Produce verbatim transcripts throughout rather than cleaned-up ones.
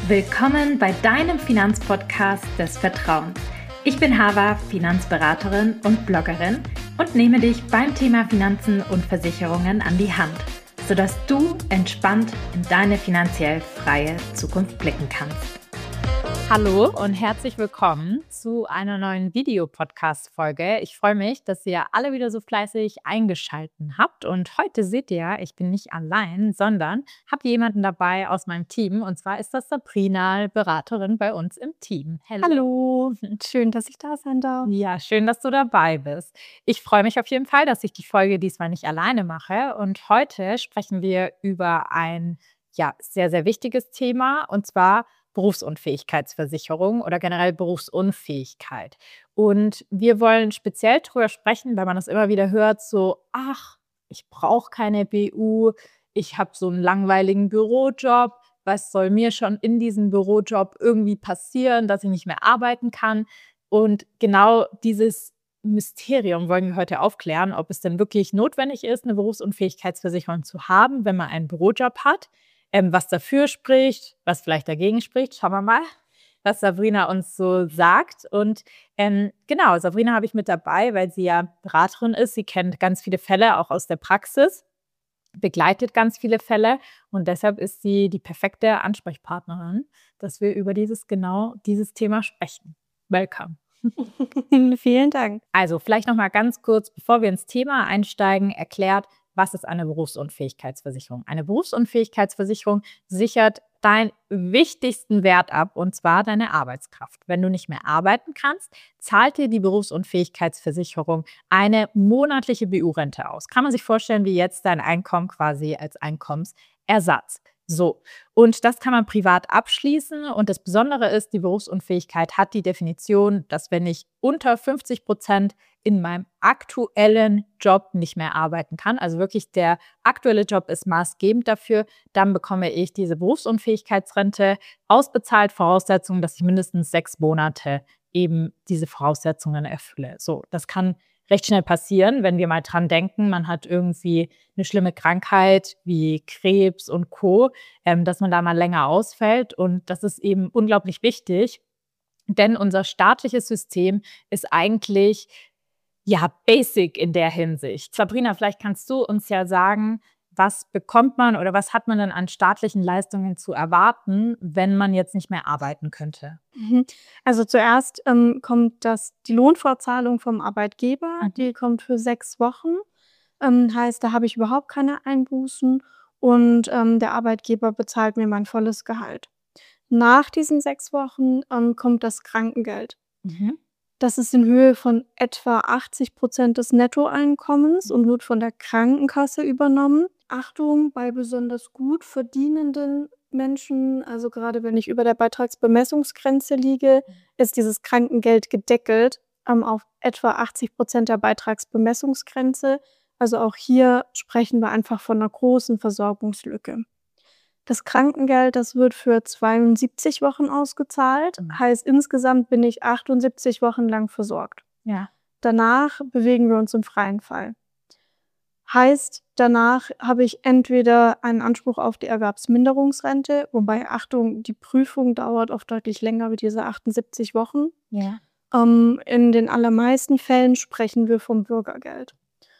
Willkommen bei deinem Finanzpodcast des Vertrauens. Ich bin Hava, Finanzberaterin und Bloggerin und nehme dich beim Thema Finanzen und Versicherungen an die Hand, sodass du entspannt in deine finanziell freie Zukunft blicken kannst. Hallo und herzlich willkommen zu einer neuen Videopodcast-Folge. Ich freue mich, dass ihr alle wieder so fleißig eingeschaltet habt. Und heute seht ihr, ich bin nicht allein, sondern habe jemanden dabei aus meinem Team. Und zwar ist das Sabrina, Beraterin bei uns im Team. Hello. Hallo, schön, dass ich da sein darf. Ja, schön, dass du dabei bist. Ich freue mich auf jeden Fall, dass ich die Folge diesmal nicht alleine mache. Und heute sprechen wir über ein ja, sehr, sehr wichtiges Thema, und zwar Berufsunfähigkeitsversicherung oder generell Berufsunfähigkeit. Und wir wollen speziell darüber sprechen, weil man das immer wieder hört, so, ach, ich brauche keine B U, ich habe so einen langweiligen Bürojob, was soll mir schon in diesem Bürojob irgendwie passieren, dass ich nicht mehr arbeiten kann? Und genau dieses Mysterium wollen wir heute aufklären, ob es denn wirklich notwendig ist, eine Berufsunfähigkeitsversicherung zu haben, wenn man einen Bürojob hat. Ähm, was dafür spricht, was vielleicht dagegen spricht. Schauen wir mal, was Sabrina uns so sagt. Und ähm, genau, Sabrina habe ich mit dabei, weil sie ja Beraterin ist. Sie kennt ganz viele Fälle, auch aus der Praxis, begleitet ganz viele Fälle. Und deshalb ist sie die perfekte Ansprechpartnerin, dass wir über dieses genau dieses Thema sprechen. Welcome. Vielen Dank. Also vielleicht noch mal ganz kurz, bevor wir ins Thema einsteigen, erklärt, was ist eine Berufsunfähigkeitsversicherung? Eine Berufsunfähigkeitsversicherung sichert deinen wichtigsten Wert ab, und zwar deine Arbeitskraft. Wenn du nicht mehr arbeiten kannst, zahlt dir die Berufsunfähigkeitsversicherung eine monatliche B U-Rente aus. Kann man sich vorstellen, wie jetzt dein Einkommen quasi als Einkommensersatz. So, und das kann man privat abschließen, und das Besondere ist, die Berufsunfähigkeit hat die Definition, dass wenn ich unter fünfzig Prozent in meinem aktuellen Job nicht mehr arbeiten kann, also wirklich der aktuelle Job ist maßgebend dafür, dann bekomme ich diese Berufsunfähigkeitsrente ausbezahlt, Voraussetzung, dass ich mindestens sechs Monate eben diese Voraussetzungen erfülle. So, das kann recht schnell passieren, wenn wir mal dran denken, man hat irgendwie eine schlimme Krankheit wie Krebs und Co., ähm, dass man da mal länger ausfällt. Und das ist eben unglaublich wichtig, denn unser staatliches System ist eigentlich ja basic in der Hinsicht. Sabrina, vielleicht kannst du uns ja sagen, was bekommt man oder was hat man denn an staatlichen Leistungen zu erwarten, wenn man jetzt nicht mehr arbeiten könnte? Also zuerst ähm, kommt das, die Lohnfortzahlung vom Arbeitgeber, Mhm. die kommt für sechs Wochen. Ähm, heißt, da habe ich überhaupt keine Einbußen, und ähm, der Arbeitgeber bezahlt mir mein volles Gehalt. Nach diesen sechs Wochen ähm, kommt das Krankengeld. Mhm. Das ist in Höhe von etwa achtzig Prozent des Nettoeinkommens und wird von der Krankenkasse übernommen. Achtung, bei besonders gut verdienenden Menschen, also gerade wenn ich über der Beitragsbemessungsgrenze liege, ist dieses Krankengeld gedeckelt ähm, auf etwa achtzig Prozent der Beitragsbemessungsgrenze. Also auch hier sprechen wir einfach von einer großen Versorgungslücke. Das Krankengeld, das wird für zweiundsiebzig Wochen ausgezahlt. Mhm. Heißt, insgesamt bin ich achtundsiebzig Wochen lang versorgt. Ja. Danach bewegen wir uns im freien Fall. Heißt, danach habe ich entweder einen Anspruch auf die Erwerbsminderungsrente, wobei, Achtung, die Prüfung dauert oft deutlich länger wie diese achtundsiebzig Wochen. Ja. Ähm, in den allermeisten Fällen sprechen wir vom Bürgergeld.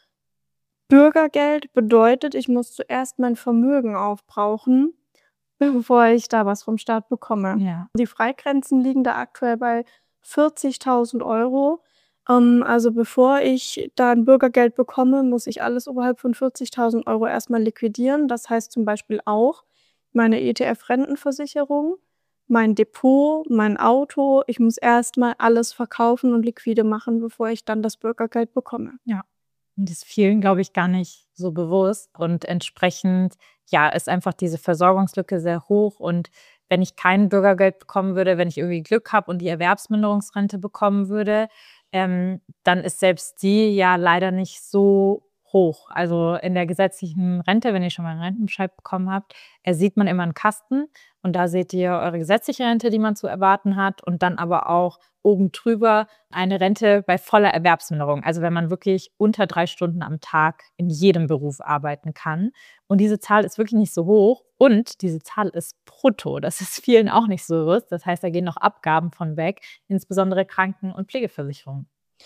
Bürgergeld bedeutet, ich muss zuerst mein Vermögen aufbrauchen, bevor ich da was vom Staat bekomme. Ja. Die Freigrenzen liegen da aktuell bei vierzigtausend Euro. Ähm, also bevor ich da ein Bürgergeld bekomme, muss ich alles oberhalb von vierzigtausend Euro erstmal liquidieren. Das heißt zum Beispiel auch meine E T F-Rentenversicherung, mein Depot, mein Auto. Ich muss erstmal alles verkaufen und liquide machen, bevor ich dann das Bürgergeld bekomme. Ja. Und das ist vielen, glaube ich, gar nicht so bewusst. Und entsprechend, ja, ist einfach diese Versorgungslücke sehr hoch. Und wenn ich kein Bürgergeld bekommen würde, wenn ich irgendwie Glück habe und die Erwerbsminderungsrente bekommen würde, ähm, dann ist selbst die ja leider nicht so hoch. Also in der gesetzlichen Rente, wenn ihr schon mal einen Rentenbescheid bekommen habt, äh, sieht man immer einen Kasten und da seht ihr eure gesetzliche Rente, die man zu erwarten hat und dann aber auch oben drüber eine Rente bei voller Erwerbsminderung. Also wenn man wirklich unter drei Stunden am Tag in jedem Beruf arbeiten kann. Und diese Zahl ist wirklich nicht so hoch und diese Zahl ist brutto. Das ist vielen auch nicht so bewusst. Das heißt, da gehen noch Abgaben von weg, insbesondere Kranken- und Pflegeversicherung.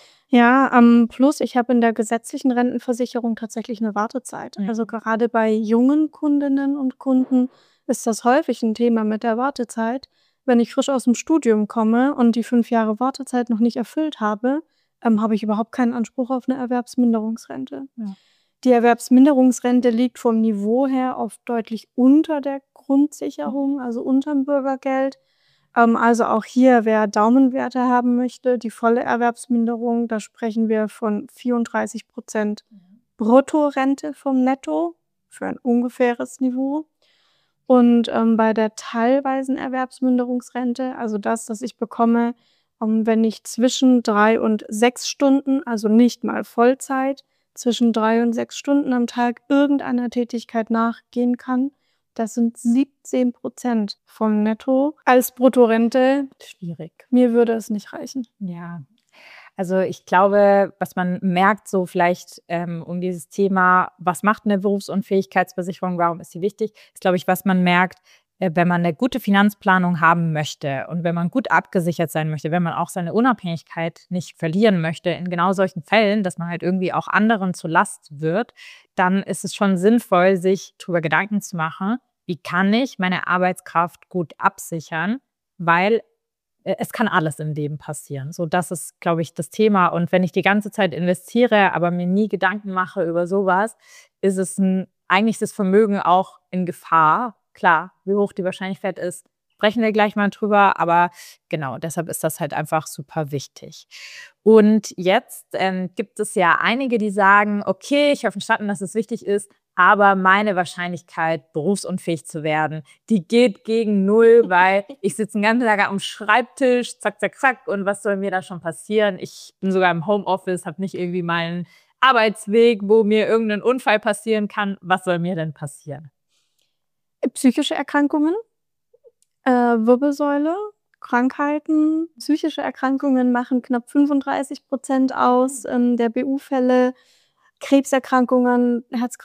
Ja, ähm, plus ich habe in der gesetzlichen Rentenversicherung tatsächlich eine Wartezeit. Mhm. Also gerade bei jungen Kundinnen und Kunden ist das häufig ein Thema mit der Wartezeit. Wenn ich frisch aus dem Studium komme und die fünf Jahre Wartezeit noch nicht erfüllt habe, ähm, habe ich überhaupt keinen Anspruch auf eine Erwerbsminderungsrente. Ja. Die Erwerbsminderungsrente liegt vom Niveau her oft deutlich unter der Grundsicherung, also unterm Bürgergeld. Ähm, also auch hier, wer Daumenwerte haben möchte, die volle Erwerbsminderung, da sprechen wir von vierunddreißig Prozent Bruttorente vom Netto für ein ungefähres Niveau. Und ähm, bei der teilweisen Erwerbsminderungsrente, also das, das ich bekomme, ähm, wenn ich zwischen drei und sechs Stunden, also nicht mal Vollzeit, zwischen drei und sechs Stunden am Tag irgendeiner Tätigkeit nachgehen kann, das sind siebzehn Prozent vom Netto als Bruttorente. Schwierig. Mir würde es nicht reichen. Ja, also ich glaube, was man merkt, so vielleicht ähm, um dieses Thema, was macht eine Berufsunfähigkeitsversicherung, warum ist sie wichtig, ist, glaube ich, was man merkt, äh, wenn man eine gute Finanzplanung haben möchte und wenn man gut abgesichert sein möchte, wenn man auch seine Unabhängigkeit nicht verlieren möchte, in genau solchen Fällen, dass man halt irgendwie auch anderen zur Last wird, dann ist es schon sinnvoll, sich darüber Gedanken zu machen, wie kann ich meine Arbeitskraft gut absichern, weil es kann alles im Leben passieren. So, das ist, glaube ich, das Thema. Und wenn ich die ganze Zeit investiere, aber mir nie Gedanken mache über sowas, ist es ein, eigentlich das Vermögen auch in Gefahr. Klar, wie hoch die Wahrscheinlichkeit ist, sprechen wir gleich mal drüber. Aber genau, deshalb ist das halt einfach super wichtig. Und jetzt ähm, gibt es ja einige, die sagen, okay, ich habe verstanden, dass es wichtig ist, aber meine Wahrscheinlichkeit, berufsunfähig zu werden, die geht gegen null, weil ich sitze den ganzen Tag am Schreibtisch, zack, zack, zack, und was soll mir da schon passieren? Ich bin sogar im Homeoffice, habe nicht irgendwie meinen Arbeitsweg, wo mir irgendein Unfall passieren kann. Was soll mir denn passieren? Psychische Erkrankungen, äh, Wirbelsäule, Krankheiten, psychische Erkrankungen machen knapp fünfunddreißig Prozent aus ähm, der B U-Fälle. Krebserkrankungen,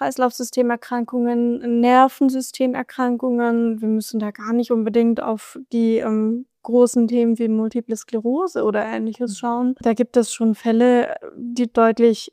Herz-Kreislauf-Systemerkrankungen, Nervensystemerkrankungen. Wir müssen da gar nicht unbedingt auf die ähm, großen Themen wie Multiple Sklerose oder Ähnliches schauen. Da gibt es schon Fälle, die deutlich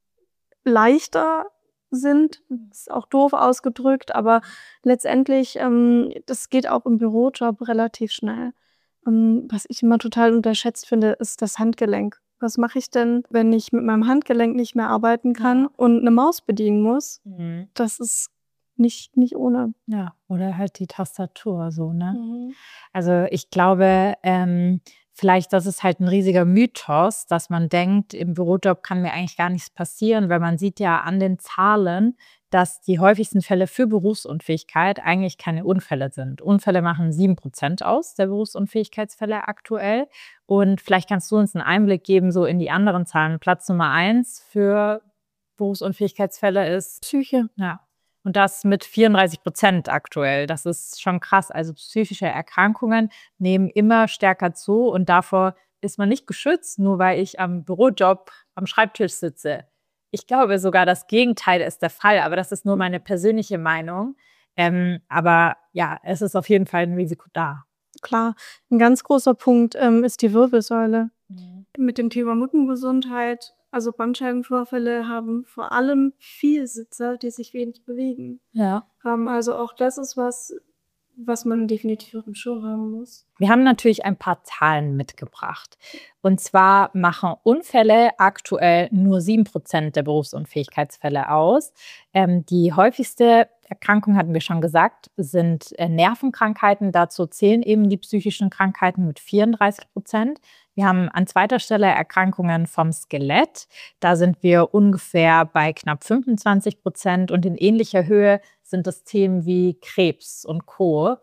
leichter sind. Das ist auch doof ausgedrückt, aber letztendlich, ähm, das geht auch im Bürojob relativ schnell. Ähm, was ich immer total unterschätzt finde, ist das Handgelenk. Was mache ich denn, wenn ich mit meinem Handgelenk nicht mehr arbeiten kann und eine Maus bedienen muss? Mhm. Das ist nicht, nicht ohne. Ja, oder halt die Tastatur so, ne? Mhm. Also ich glaube, ähm, vielleicht, das ist halt ein riesiger Mythos, dass man denkt, im Bürojob kann mir eigentlich gar nichts passieren, weil man sieht ja an den Zahlen, dass die häufigsten Fälle für Berufsunfähigkeit eigentlich keine Unfälle sind. Unfälle machen sieben Prozent aus der Berufsunfähigkeitsfälle aktuell. Und vielleicht kannst du uns einen Einblick geben, so in die anderen Zahlen. Platz Nummer eins für Berufsunfähigkeitsfälle ist Psyche. Ja. Und das mit vierunddreißig Prozent aktuell. Das ist schon krass. Also psychische Erkrankungen nehmen immer stärker zu und davor ist man nicht geschützt, nur weil ich am Bürojob am Schreibtisch sitze. Ich glaube sogar, das Gegenteil ist der Fall, aber das ist nur meine persönliche Meinung. Ähm, aber ja, es ist auf jeden Fall ein Risiko da. Klar, ein ganz großer Punkt ähm, ist die Wirbelsäule. Mhm. Mit dem Thema Rückengesundheit, also Bandscheibenvorfälle haben vor allem Vielsitzer, die sich wenig bewegen. Ja. Ähm, also auch das ist was, was man definitiv auf dem Schirm haben muss. Wir haben natürlich ein paar Zahlen mitgebracht. Und zwar machen Unfälle aktuell nur sieben Prozent der Berufsunfähigkeitsfälle aus. Ähm, die häufigste Erkrankung, hatten wir schon gesagt, sind äh, Nervenkrankheiten. Dazu zählen eben die psychischen Krankheiten mit vierunddreißig Prozent. Wir haben an zweiter Stelle Erkrankungen vom Skelett. Da sind wir ungefähr bei knapp fünfundzwanzig Prozent. Und in ähnlicher Höhe sind das Themen wie Krebs und Co.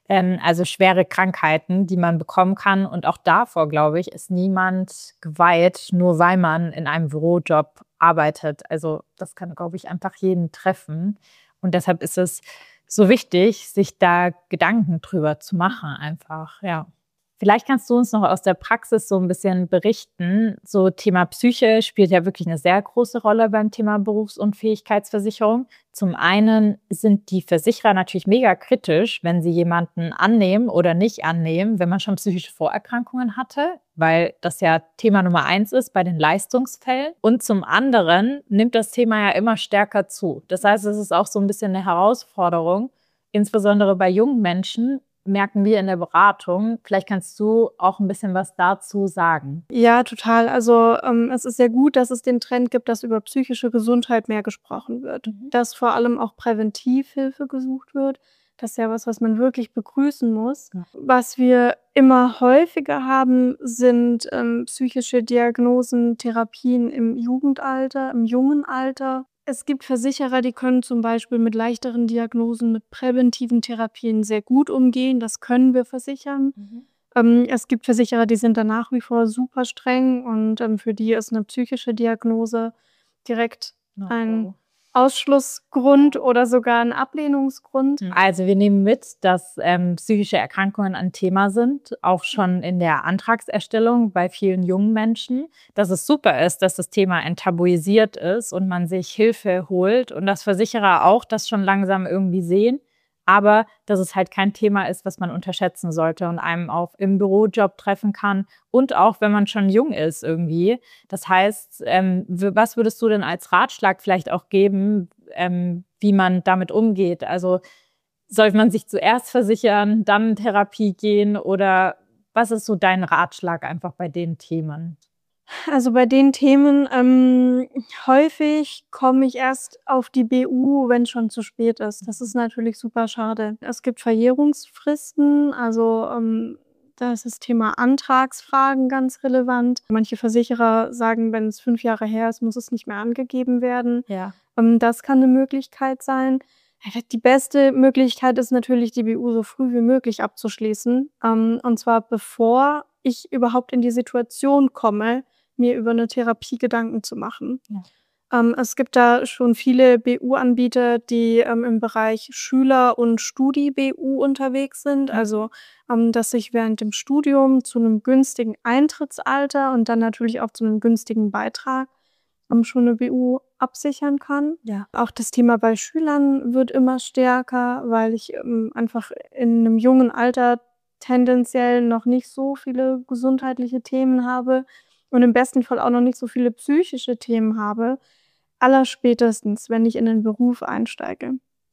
Ähm, also schwere Krankheiten, die man bekommen kann. Und auch davor, glaube ich, ist niemand geweiht, nur weil man in einem Bürojob arbeitet. Also das kann, glaube ich, einfach jeden treffen. Und deshalb ist es so wichtig, sich da Gedanken drüber zu machen einfach, ja. Vielleicht kannst du uns noch aus der Praxis so ein bisschen berichten. So Thema Psyche spielt ja wirklich eine sehr große Rolle beim Thema Berufsunfähigkeitsversicherung. Zum einen sind die Versicherer natürlich mega kritisch, wenn sie jemanden annehmen oder nicht annehmen, wenn man schon psychische Vorerkrankungen hatte, weil das ja Thema Nummer eins ist bei den Leistungsfällen. Und zum anderen nimmt das Thema ja immer stärker zu. Das heißt, es ist auch so ein bisschen eine Herausforderung, insbesondere bei jungen Menschen, merken wir in der Beratung. Vielleicht kannst du auch ein bisschen was dazu sagen. Ja, total. Also ähm, es ist sehr gut, dass es den Trend gibt, dass über psychische Gesundheit mehr gesprochen wird. Mhm. Dass vor allem auch Präventivhilfe gesucht wird. Das ist ja was, was man wirklich begrüßen muss. Ja. Was wir immer häufiger haben, sind ähm, psychische Diagnosen, Therapien im Jugendalter, im jungen Alter. Es gibt Versicherer, die können zum Beispiel mit leichteren Diagnosen, mit präventiven Therapien sehr gut umgehen. Das können wir versichern. Mhm. Ähm, es gibt Versicherer, die sind da nach wie vor super streng und ähm, für die ist eine psychische Diagnose direkt Oh. ein Ausschlussgrund oder sogar ein Ablehnungsgrund. Also wir nehmen mit, dass ähm, psychische Erkrankungen ein Thema sind, auch schon in der Antragserstellung bei vielen jungen Menschen, dass es super ist, dass das Thema enttabuisiert ist und man sich Hilfe holt und dass Versicherer auch das schon langsam irgendwie sehen, aber dass es halt kein Thema ist, was man unterschätzen sollte und einem auch im Bürojob treffen kann und auch, wenn man schon jung ist irgendwie. Das heißt, ähm, was würdest du denn als Ratschlag vielleicht auch geben, ähm, wie man damit umgeht? Also soll man sich zuerst versichern, dann in Therapie gehen oder was ist so dein Ratschlag einfach bei den Themen? Also bei den Themen, ähm, häufig komme ich erst auf die B U, wenn schon zu spät ist. Das ist natürlich super schade. Es gibt Verjährungsfristen, also ähm, da ist das Thema Antragsfragen ganz relevant. Manche Versicherer sagen, wenn es fünf Jahre her ist, muss es nicht mehr angegeben werden. Ja. Ähm, das kann eine Möglichkeit sein. Die beste Möglichkeit ist natürlich, die B U so früh wie möglich abzuschließen. Ähm, und zwar bevor ich überhaupt in die Situation komme, mir über eine Therapie Gedanken zu machen. Ja. Ähm, es gibt da schon viele B U-Anbieter, die ähm, im Bereich Schüler- und Studi-B U unterwegs sind. Mhm. Also, ähm, dass ich während dem Studium zu einem günstigen Eintrittsalter und dann natürlich auch zu einem günstigen Beitrag ähm, schon eine B U absichern kann. Ja. Auch das Thema bei Schülern wird immer stärker, weil ich ähm, einfach in einem jungen Alter tendenziell noch nicht so viele gesundheitliche Themen habe und im besten Fall auch noch nicht so viele psychische Themen habe. Allerspätestens, wenn ich in den Beruf einsteige,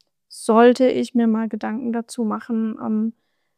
sollte ich mir mal Gedanken dazu machen, ähm,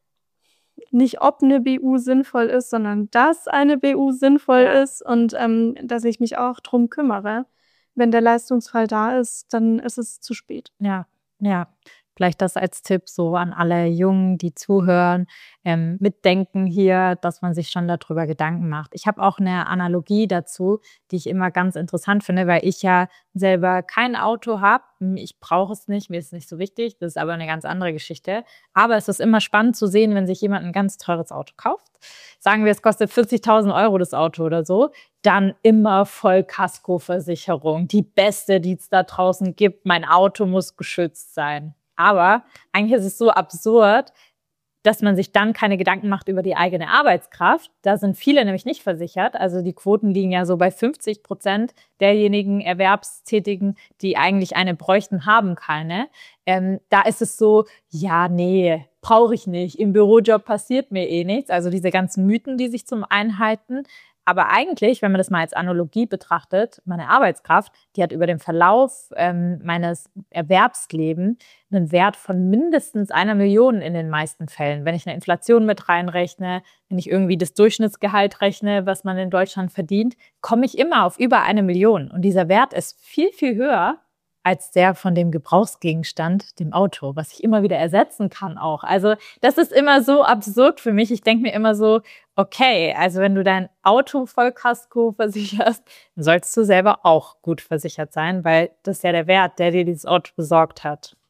nicht ob eine B U sinnvoll ist, sondern dass eine B U sinnvoll Ja. ist und ähm, dass ich mich auch drum kümmere. Wenn der Leistungsfall da ist, dann ist es zu spät. Ja, ja. Vielleicht das als Tipp so an alle Jungen, die zuhören, ähm, mitdenken hier, dass man sich schon darüber Gedanken macht. Ich habe auch eine Analogie dazu, die ich immer ganz interessant finde, weil ich ja selber kein Auto habe. Ich brauche es nicht, mir ist es nicht so wichtig. Das ist aber eine ganz andere Geschichte. Aber es ist immer spannend zu sehen, wenn sich jemand ein ganz teures Auto kauft. Sagen wir, es kostet vierzigtausend Euro das Auto oder so. Dann immer Vollkaskoversicherung. Die beste, die es da draußen gibt. Mein Auto muss geschützt sein. Aber eigentlich ist es so absurd, dass man sich dann keine Gedanken macht über die eigene Arbeitskraft. Da sind viele nämlich nicht versichert. Also die Quoten liegen ja so bei fünfzig Prozent derjenigen Erwerbstätigen, die eigentlich eine bräuchten, haben keine. Ähm, da ist es so, ja, nee, brauche ich nicht. Im Bürojob passiert mir eh nichts. Also diese ganzen Mythen, die sich zum einen halten. Aber eigentlich, wenn man das mal als Analogie betrachtet, meine Arbeitskraft, die hat über den Verlauf ähm, meines Erwerbslebens einen Wert von mindestens einer Million in den meisten Fällen. Wenn ich eine Inflation mit reinrechne, wenn ich irgendwie das Durchschnittsgehalt rechne, was man in Deutschland verdient, komme ich immer auf über eine Million. Und dieser Wert ist viel, viel höher als der von dem Gebrauchsgegenstand, dem Auto, was ich immer wieder ersetzen kann auch. Also das ist immer so absurd für mich. Ich denke mir immer so, okay, also wenn du dein Auto Vollkasko versicherst, dann solltest du selber auch gut versichert sein, weil das ist ja der Wert, der dir dieses Auto besorgt hat.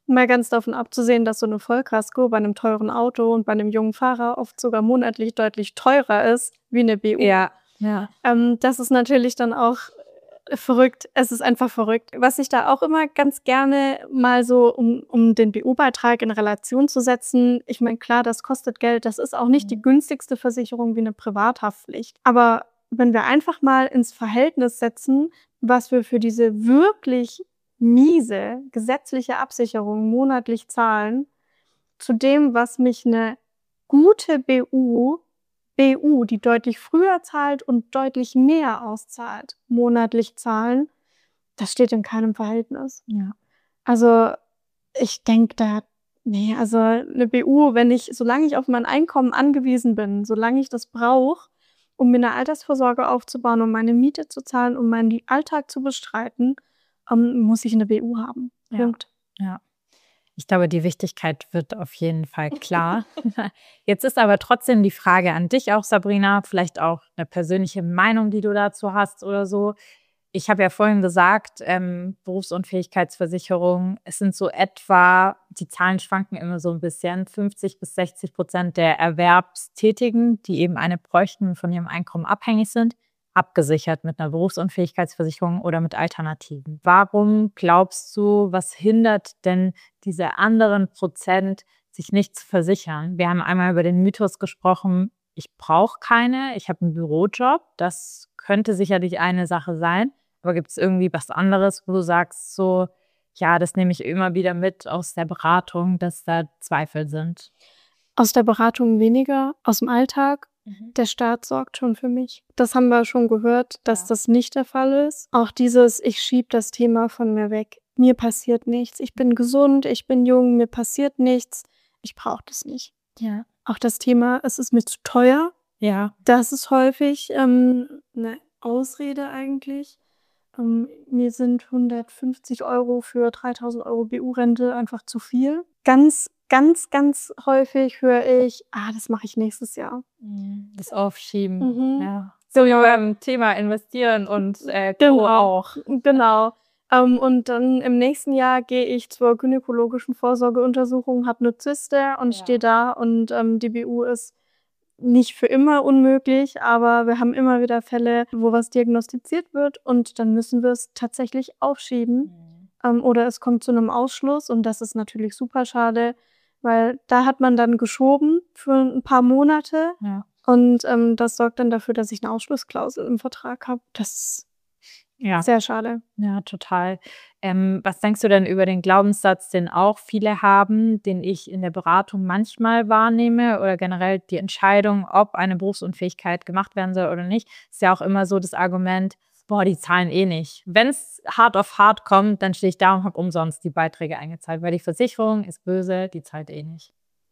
Mal ganz davon abzusehen, dass so eine Vollkasko bei einem teuren Auto und bei einem jungen Fahrer oft sogar monatlich deutlich teurer ist wie eine B U. Ja, ja. Ähm, das ist natürlich dann auch verrückt. Es ist einfach verrückt. Was ich da auch immer ganz gerne mal so, um um den B U-Beitrag in Relation zu setzen, ich meine, klar, das kostet Geld. Das ist auch nicht die Mhm. günstigste Versicherung wie eine Privathaftpflicht. Aber wenn wir einfach mal ins Verhältnis setzen, was wir für diese wirklich miese gesetzliche Absicherung monatlich zahlen, zu dem, was mich eine gute B U B U, die deutlich früher zahlt und deutlich mehr auszahlt, monatlich zahlen, das steht in keinem Verhältnis. Ja. Also, ich denke da ne, also 'ne B U, wenn ich solange ich auf mein Einkommen angewiesen bin, solange ich das brauche, um mir 'ne Altersvorsorge aufzubauen, um meine Miete zu zahlen, um meinen Alltag zu bestreiten, ähm, muss ich 'ne B U haben. Ja. Punkt. Ja. Ich glaube, die Wichtigkeit wird auf jeden Fall klar. Jetzt ist aber trotzdem die Frage an dich auch, Sabrina, vielleicht auch eine persönliche Meinung, die du dazu hast oder so. Ich habe ja vorhin gesagt, ähm, Berufsunfähigkeitsversicherung, es sind so etwa, die Zahlen schwanken immer so ein bisschen, fünfzig bis sechzig Prozent der Erwerbstätigen, die eben eine bräuchten und von ihrem Einkommen abhängig sind, abgesichert mit einer Berufsunfähigkeitsversicherung oder mit Alternativen. Warum glaubst du, was hindert denn diese anderen Prozent, sich nicht zu versichern? Wir haben einmal über den Mythos gesprochen, ich brauche keine, ich habe einen Bürojob. Das könnte sicherlich eine Sache sein. Aber gibt es irgendwie was anderes, wo du sagst, so, ja, das nehme ich immer wieder mit aus der Beratung, dass da Zweifel sind? Aus der Beratung weniger, aus'm Alltag. Der Staat sorgt schon für mich. Das haben wir schon gehört, dass Ja. das nicht der Fall ist. Auch dieses: „Ich schiebe das Thema von mir weg. Mir passiert nichts. Ich bin gesund, ich bin jung, mir passiert nichts. Ich brauche das nicht." Ja. Auch das Thema: „Es ist mir zu teuer." Ja. Das ist häufig, ähm, 'ne Ausrede eigentlich. Ähm, mir sind hundertfünfzig Euro für dreitausend Euro B U-Rente einfach zu viel. Ganz, ganz, ganz häufig höre ich: „Ah, das mache ich nächstes Jahr." Das Aufschieben. Mhm. Ja. So wie beim Thema investieren und äh, Co. Genau. auch. Genau. Ähm, und dann im nächsten Jahr gehe ich zur gynäkologischen Vorsorgeuntersuchung, habe 'ne Zyste und Ja. stehe da und, ähm, die B U ist nicht für immer unmöglich, aber wir haben immer wieder Fälle, wo was diagnostiziert wird und dann müssen wir es tatsächlich aufschieben, Mhm. ähm, oder es kommt zu 'nem Ausschluss und das ist natürlich super schade, weil da hat man dann geschoben für 'n paar Monate Ja. und, ähm, das sorgt dann dafür, dass ich 'ne Ausschlussklausel im Vertrag habe. Das ist Ja. sehr schade. Ja, total. Ähm, was denkst du denn über den Glaubenssatz, den auch viele haben, den ich in der Beratung manchmal wahrnehme oder generell die Entscheidung, ob eine Berufsunfähigkeit gemacht werden soll oder nicht, ist ja auch immer so das Argument, boah, die zahlen eh nicht. Wenn es hart auf hart kommt, dann stehe ich da und habe umsonst die Beiträge eingezahlt, weil die Versicherung ist böse, die zahlt eh nicht.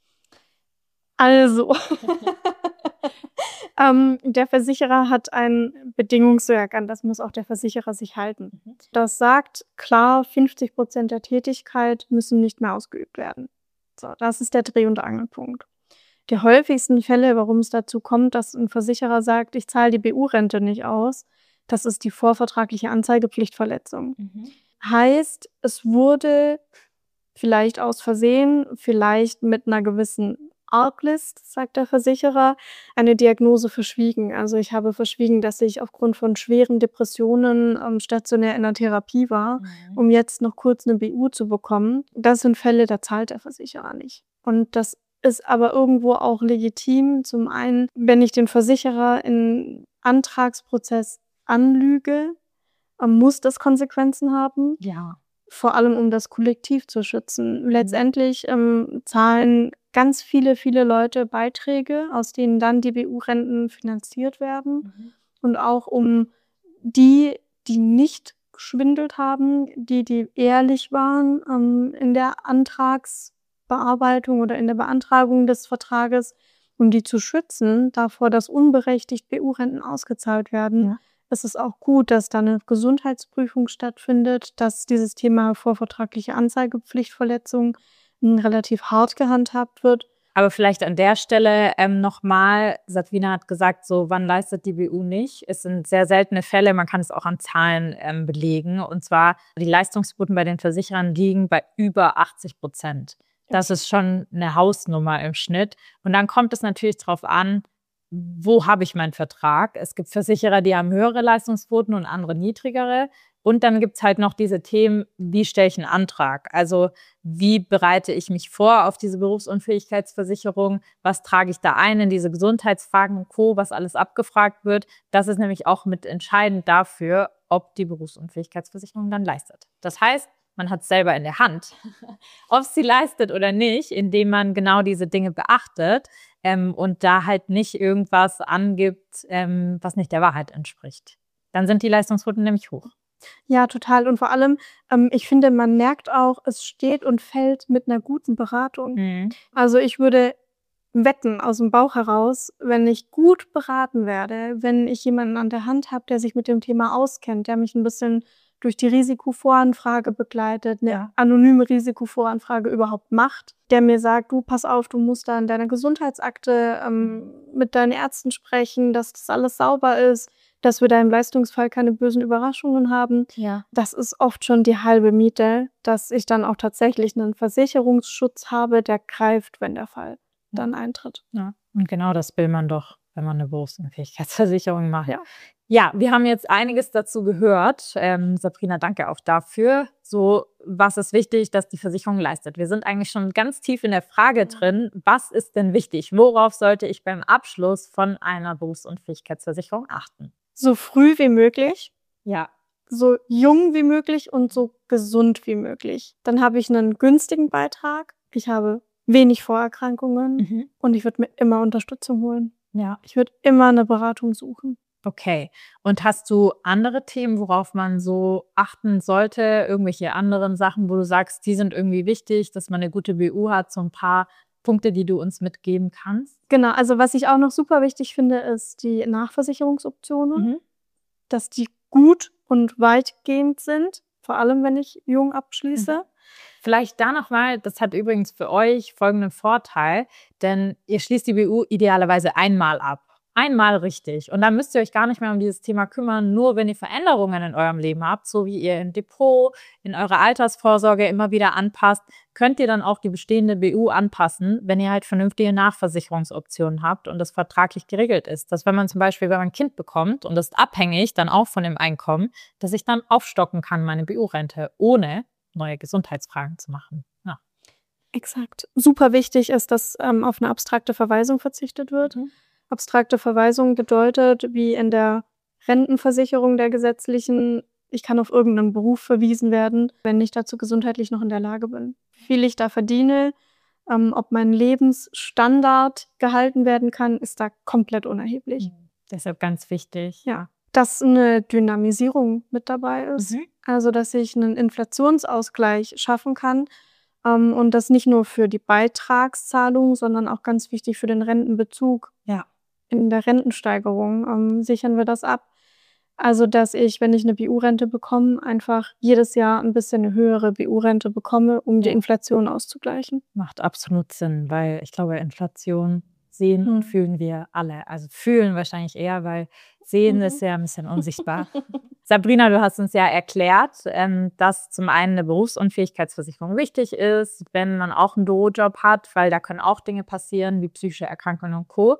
Also, ähm, der Versicherer hat ein Bedingungswerk, an das muss auch der Versicherer sich halten. Mhm. Das sagt klar, fünfzig Prozent der Tätigkeit müssen nicht mehr ausgeübt werden. So, das ist der Dreh- und Angelpunkt. Die häufigsten Fälle, warum es dazu kommt, dass 'n Versicherer sagt: „Ich zahle die B U-Rente nicht aus", das ist die vorvertragliche Anzeigepflichtverletzung. Mhm. Heißt, es wurde vielleicht aus Versehen, vielleicht mit 'ner gewissen Arglist, sagt der Versicherer, eine Diagnose verschwiegen. Also, ich habe verschwiegen, dass ich aufgrund von schweren Depressionen, ähm, stationär in der Therapie war, Mhm. um jetzt noch kurz 'ne B U zu bekommen. Das sind Fälle, da zahlt der Versicherer nicht. Und das ist aber irgendwo auch legitim. Zum einen, wenn ich den Versicherer im Antragsprozess anlüge, ähm, muss das Konsequenzen haben. Ja. Vor allem, um das Kollektiv zu schützen. Mhm. Letztendlich, ähm, zahlen ganz viele, viele Leute Beiträge, aus denen dann die B U-Renten finanziert werden. Mhm. Und auch um die, die nicht geschwindelt haben, die, die ehrlich waren, ähm, in der Antragsbearbeitung oder in der Beantragung des Vertrages, um die zu schützen davor, dass unberechtigt B U-Renten ausgezahlt werden. Ja. Es ist auch gut, dass da 'ne Gesundheitsprüfung stattfindet, dass dieses Thema vorvertragliche Anzeigepflichtverletzung, hm, relativ hart gehandhabt wird Aber vielleicht an der Stelle ähm, nochmal, Sabrina hat gesagt, so wann leistet die B U nicht? Es sind sehr seltene Fälle, man kann es auch an Zahlen ähm, belegen. Und zwar, die Leistungsquoten bei den Versicherern liegen bei über achtzig Prozent. Das ist schon eine Hausnummer im Schnitt. Und dann kommt es natürlich darauf an, wo habe ich meinen Vertrag? Es gibt Versicherer, die haben höhere Leistungsquoten und andere niedrigere. Und dann gibt es halt noch diese Themen, wie stelle ich einen Antrag? Also wie bereite ich mich vor auf diese Berufsunfähigkeitsversicherung? Was trage ich da ein in diese Gesundheitsfragen und Co., was alles abgefragt wird? Das ist nämlich auch mit entscheidend dafür, ob die Berufsunfähigkeitsversicherung dann leistet. Das heißt, man hat es selber in der Hand, ob sie leistet oder nicht, indem man genau diese Dinge beachtet ähm, und da halt nicht irgendwas angibt, ähm, was nicht der Wahrheit entspricht. Dann sind die Leistungsquoten nämlich hoch. Ja, total. Und vor allem, ähm, ich finde, man merkt auch, es steht und fällt mit einer guten Beratung. Mhm. Also ich würde wetten aus dem Bauch heraus, wenn ich gut beraten werde, wenn ich jemanden an der Hand habe, der sich mit dem Thema auskennt, der mich ein bisschen durch die Risikovoranfrage begleitet, eine Ja. anonyme Risikovoranfrage überhaupt macht, der mir sagt, du, pass auf, du musst da in deiner Gesundheitsakte ähm, mit deinen Ärzten sprechen, dass das alles sauber ist, dass wir da im Leistungsfall keine bösen Überraschungen haben. Ja. Das ist oft schon die halbe Miete, dass ich dann auch tatsächlich einen Versicherungsschutz habe, der greift, wenn der Fall dann eintritt. Ja. Und genau das will man doch, wenn man eine Berufsunfähigkeitsversicherung macht. Ja. Ja, wir haben jetzt einiges dazu gehört. Ähm, Sabrina, danke auch dafür. So, was ist wichtig, dass die Versicherung leistet? Wir sind eigentlich schon ganz tief in der Frage drin, was ist denn wichtig? Worauf sollte ich beim Abschluss von einer Berufsunfähigkeitsversicherung achten? So früh wie möglich, Ja. so jung wie möglich und so gesund wie möglich. Dann habe ich einen günstigen Beitrag. Ich habe wenig Vorerkrankungen Mhm. und ich würde mir immer Unterstützung holen. Ja. Ich würde immer eine Beratung suchen. Okay. Und hast du andere Themen, worauf man so achten sollte? Irgendwelche anderen Sachen, wo du sagst, die sind irgendwie wichtig, dass man eine gute B U hat? So ein paar Punkte, die du uns mitgeben kannst? Genau, also was ich auch noch super wichtig finde, ist die Nachversicherungsoptionen, Mhm. dass die gut und weitgehend sind, vor allem wenn ich jung abschließe. Vielleicht da nochmal, das hat übrigens für euch folgenden Vorteil, denn ihr schließt die B U idealerweise einmal ab. Einmal richtig. Und dann müsst ihr euch gar nicht mehr um dieses Thema kümmern, nur wenn ihr Veränderungen in eurem Leben habt, so wie ihr im Depot, in eurer Altersvorsorge immer wieder anpasst, könnt ihr dann auch die bestehende B U anpassen, wenn ihr halt vernünftige Nachversicherungsoptionen habt und das vertraglich geregelt ist. Dass wenn man zum Beispiel, wenn man ein Kind bekommt und das ist abhängig dann auch von dem Einkommen, dass ich dann aufstocken kann, meine B U-Rente, ohne neue Gesundheitsfragen zu machen. Ja. Exakt. Super wichtig ist, dass ähm, auf eine abstrakte Verweisung verzichtet wird. Mhm. Abstrakte Verweisung bedeutet, wie in der Rentenversicherung der gesetzlichen, ich kann auf irgendeinen Beruf verwiesen werden, wenn ich dazu gesundheitlich noch in der Lage bin. Wie viel ich da verdiene, ähm, ob mein Lebensstandard gehalten werden kann, ist da komplett unerheblich. Mhm. Deshalb ganz wichtig. Ja. Dass eine Dynamisierung mit dabei ist, Mhm. also dass ich einen Inflationsausgleich schaffen kann ähm, und das nicht nur für die Beitragszahlung, sondern auch ganz wichtig für den Rentenbezug. Ja. In der Rentensteigerung ähm, sichern wir das ab. Also dass ich, wenn ich eine B U-Rente bekomme, einfach jedes Jahr ein bisschen eine höhere B U-Rente bekomme, um die Ja. Inflation auszugleichen. Macht absolut Sinn, weil ich glaube, Inflation sehen Mhm. und fühlen wir alle. Also fühlen wahrscheinlich eher, weil sehen Mhm. ist ja ein bisschen unsichtbar. Sabrina, du hast uns ja erklärt, ähm, dass zum einen eine Berufsunfähigkeitsversicherung wichtig ist, wenn man auch einen Bürojob hat, weil da können auch Dinge passieren, wie psychische Erkrankungen und Co.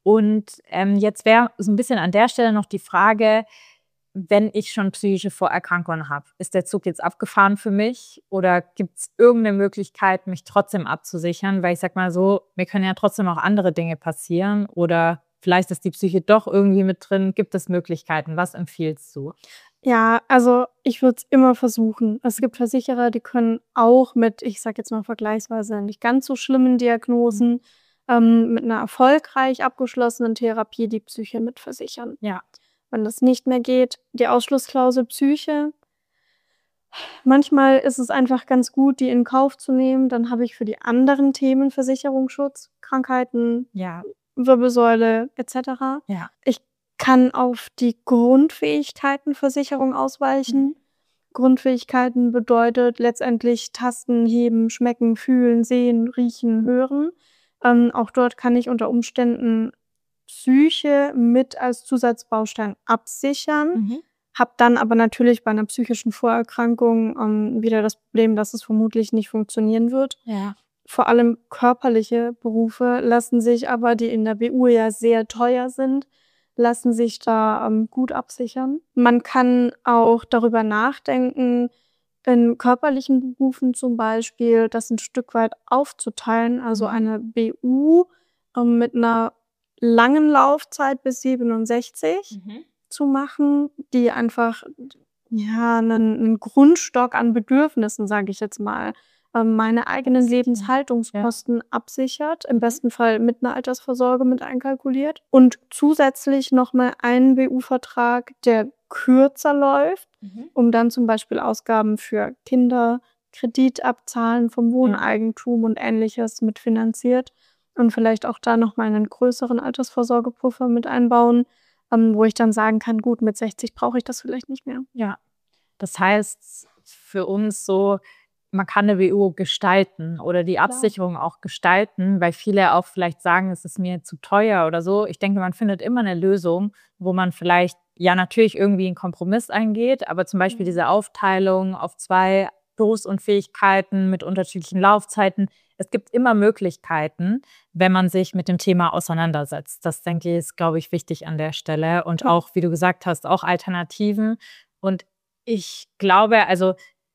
Und ähm, jetzt wäre so ein bisschen an der Stelle noch die Frage, wenn ich schon psychische Vorerkrankungen habe, ist der Zug jetzt abgefahren für mich oder gibt es irgendeine Möglichkeit, mich trotzdem abzusichern? Weil ich sag mal so, mir können ja trotzdem auch andere Dinge passieren oder vielleicht ist die Psyche doch irgendwie mit drin. Gibt es Möglichkeiten? Was empfiehlst du? Ja, also ich würde es immer versuchen. Es gibt Versicherer, die können auch mit, ich sage jetzt mal vergleichsweise nicht ganz so schlimmen Diagnosen, ähm, mit einer erfolgreich abgeschlossenen Therapie die Psyche mitversichern. Ja. Wenn das nicht mehr geht, die Ausschlussklausel Psyche. Manchmal ist es einfach ganz gut, die in Kauf zu nehmen. Dann habe ich für die anderen Themen Versicherungsschutz, Krankheiten, Ja. Wirbelsäule et cetera. Ja. Ich kann auf die Grundfähigkeitenversicherung ausweichen. Grundfähigkeiten bedeutet letztendlich tasten, heben, schmecken, fühlen, sehen, riechen, hören. Ähm, auch dort kann ich unter Umständen Psyche mit als Zusatzbaustein absichern, Mhm. habe dann aber natürlich bei einer psychischen Vorerkrankung ähm, wieder das Problem, dass es vermutlich nicht funktionieren wird. Ja. Vor allem körperliche Berufe lassen sich aber, die in der B U ja sehr teuer sind, lassen sich da ähm, gut absichern. Man kann auch darüber nachdenken, in körperlichen Berufen zum Beispiel das ein Stück weit aufzuteilen, also Mhm. eine B U ähm, mit einer langen Laufzeit bis siebenundsechzig Mhm. zu machen, die einfach ja 'nen 'nen Grundstock an Bedürfnissen, sage ich jetzt mal, ähm, meine eigenen Ja. Lebenshaltungskosten absichert, im Mhm. besten Fall mit 'ner Altersvorsorge mit einkalkuliert und zusätzlich noch mal einen B U-Vertrag, der kürzer läuft, Mhm. um dann zum Beispiel Ausgaben für Kinder, Kredit abzahlen vom Ja. Wohneigentum und Ähnliches mitfinanziert und vielleicht auch da noch mal 'nen größeren Altersvorsorgepuffer mit einbauen, ähm, wo ich dann sagen kann: „Gut, mit sechzig brauche ich das vielleicht nicht mehr." Ja. Das heißt für uns so, man kann 'ne B U gestalten oder die Klar. Absicherung auch gestalten, weil viele auch vielleicht sagen: „Es ist mir zu teuer" oder so. Ich denke, man findet immer 'ne Lösung, wo man vielleicht ja natürlich irgendwie 'n Kompromiss eingeht, aber zum Beispiel Mhm. diese Aufteilung auf zwei Berufsunfähigkeiten mit unterschiedlichen Laufzeiten. Es gibt immer Möglichkeiten, wenn man sich mit dem Thema auseinandersetzt. Das, denke ich, ist, glaube ich, wichtig an der Stelle und Ja. auch, wie du gesagt hast, auch Alternativen. Und ich glaube also,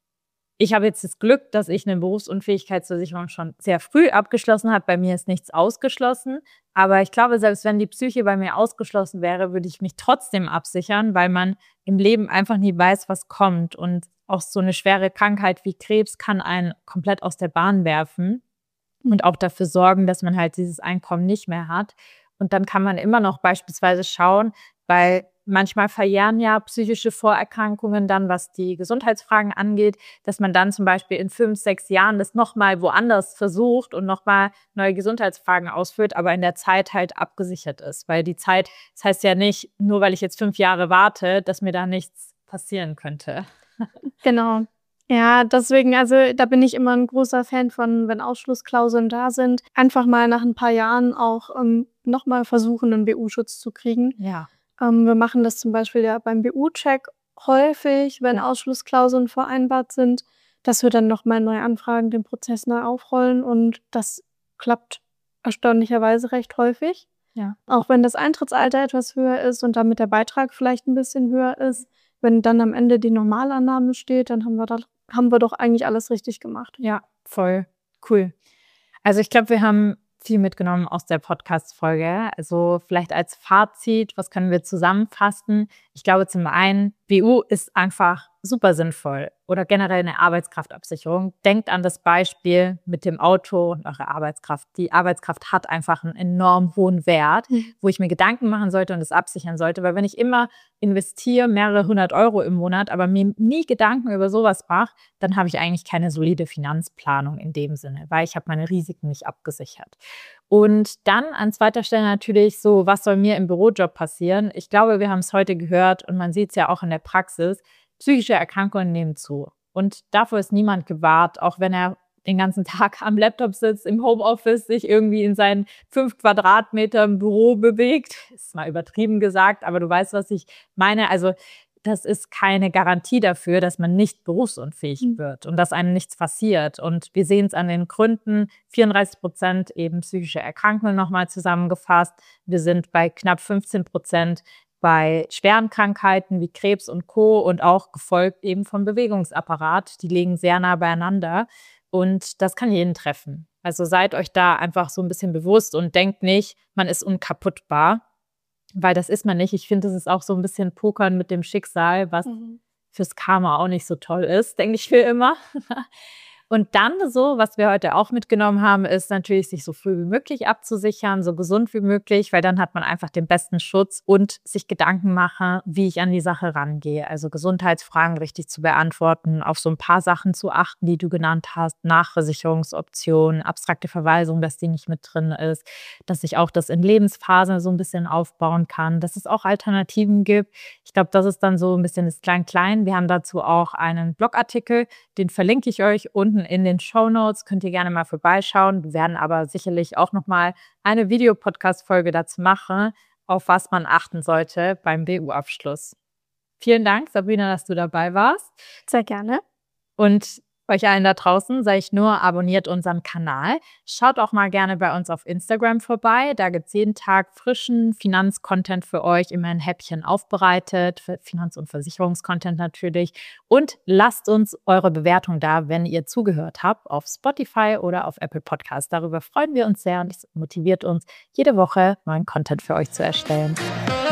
ich habe jetzt das Glück, dass ich 'ne Berufsunfähigkeitsversicherung schon sehr früh abgeschlossen habe. Bei mir ist nichts ausgeschlossen, aber ich glaube, selbst wenn die Psyche bei mir ausgeschlossen wäre, würde ich mich trotzdem absichern, weil man im Leben einfach nie weiß, was kommt. Und auch so 'ne schwere Krankheit wie Krebs kann einen komplett aus der Bahn werfen und Mhm. auch dafür sorgen, dass man halt dieses Einkommen nicht mehr hat. Und dann kann man immer noch beispielsweise schauen, weil manchmal verjähren ja psychische Vorerkrankungen dann, was die Gesundheitsfragen angeht, dass man dann zum Beispiel in fünf, sechs Jahren das noch mal woanders versucht und noch mal neue Gesundheitsfragen ausführt, aber in der Zeit halt abgesichert ist. Weil die Zeit das heißt ja nicht, nur weil ich jetzt fünf Jahre warte, dass mir da nichts passieren könnte. Genau. Ja, deswegen also, da bin ich immer 'n großer Fan von, wenn Ausschlussklauseln da sind, einfach mal nach 'n paar Jahren auch, ähm, noch mal versuchen, 'nen B U-Schutz zu kriegen. Ja. Ähm, wir machen das zum Beispiel ja beim B U-Check häufig, wenn Ja. Ausschlussklauseln vereinbart sind, dass wir dann noch mal neu anfragen, den Prozess neu aufrollen und das klappt erstaunlicherweise recht häufig. Ja. Auch wenn das Eintrittsalter etwas höher ist und damit der Beitrag vielleicht 'n bisschen höher ist, wenn dann am Ende die Normalannahme steht, dann haben wir doch haben wir doch eigentlich alles richtig gemacht. Ja, voll. Cool. Also, ich glaube, wir haben viel mitgenommen aus der Podcast-Folge. Also, vielleicht als Fazit, was können wir zusammenfassen? Ich glaube, zum einen, B U ist einfach super sinnvoll oder generell 'ne Arbeitskraftabsicherung. Denkt an das Beispiel mit dem Auto und eurer Arbeitskraft. Die Arbeitskraft hat einfach 'n enorm hohen Wert, Mhm. wo ich mir Gedanken machen sollte und das absichern sollte, weil wenn ich immer investiere, mehrere hundert Euro im Monat, aber mir nie Gedanken über so was mache, dann habe ich eigentlich keine solide Finanzplanung in dem Sinne, weil ich habe meine Risiken nicht abgesichert. Und dann an zweiter Stelle natürlich so: Was soll mir im Bürojob passieren? Ich glaube, wir haben's heute gehört und man sieht's ja auch in der Praxis, psychische Erkrankungen nehmen zu. Und davor ist niemand gewahrt, auch wenn er den ganzen Tag am Laptop sitzt, im Homeoffice, sich irgendwie in seinen fünf Quadratmetern Büro bewegt. Ist mal übertrieben gesagt, aber du weißt, was ich meine. Also, das ist keine Garantie dafür, dass man nicht berufsunfähig Mhm. wird und dass einem nichts passiert. Und wir sehen's an den Gründen, vierunddreißig Prozent eben psychische Erkrankungen noch mal zusammengefasst. Wir sind bei knapp fünfzehn Prozent bei schweren Krankheiten wie Krebs und Co. und auch gefolgt eben vom Bewegungsapparat. Die liegen sehr nah beieinander und das kann jeden treffen. Also, seid euch da einfach so 'n bisschen bewusst und denkt nicht, man ist unkaputtbar, weil das ist man nicht. Ich finde, das ist auch so 'n bisschen Pokern mit dem Schicksal, was Mhm. fürs Karma auch nicht so toll ist, denke ich mir immer. Und dann so, was wir heute auch mitgenommen haben, ist natürlich, sich so früh wie möglich abzusichern, so gesund wie möglich, weil dann hat man einfach den besten Schutz und sich Gedanken machen, wie ich an die Sache rangehe. Also, Gesundheitsfragen richtig zu beantworten, auf so 'n paar Sachen zu achten, die du genannt hast, Nachversicherungsoptionen, abstrakte Verwaisung, dass die nicht mit drin ist, dass ich auch das in Lebensphasen so 'n bisschen aufbauen kann, dass es auch Alternativen gibt. Ich glaube, das ist dann so ein bisschen das Klein-Klein. Wir haben dazu auch einen Blogartikel, den verlinke ich euch unten in den Shownotes. Könnt ihr gerne mal vorbeischauen. Wir werden aber sicherlich auch nochmal eine Videopodcast-Folge dazu machen, auf was man achten sollte beim B U-Abschluss. Vielen Dank, Sabrina, dass du dabei warst. Sehr gerne. Und euch allen da draußen sage ich nur, abonniert unseren Kanal. Schaut auch mal gerne bei uns auf Instagram vorbei. Da gibt es jeden Tag frischen Finanzcontent für euch, immer ein Häppchen aufbereitet, für Finanz- und Versicherungscontent natürlich. Und lasst uns eure Bewertung da, wenn ihr zugehört habt, auf Spotify oder auf Apple Podcasts. Darüber freuen wir uns sehr und es motiviert uns, jede Woche neuen Content für euch zu erstellen.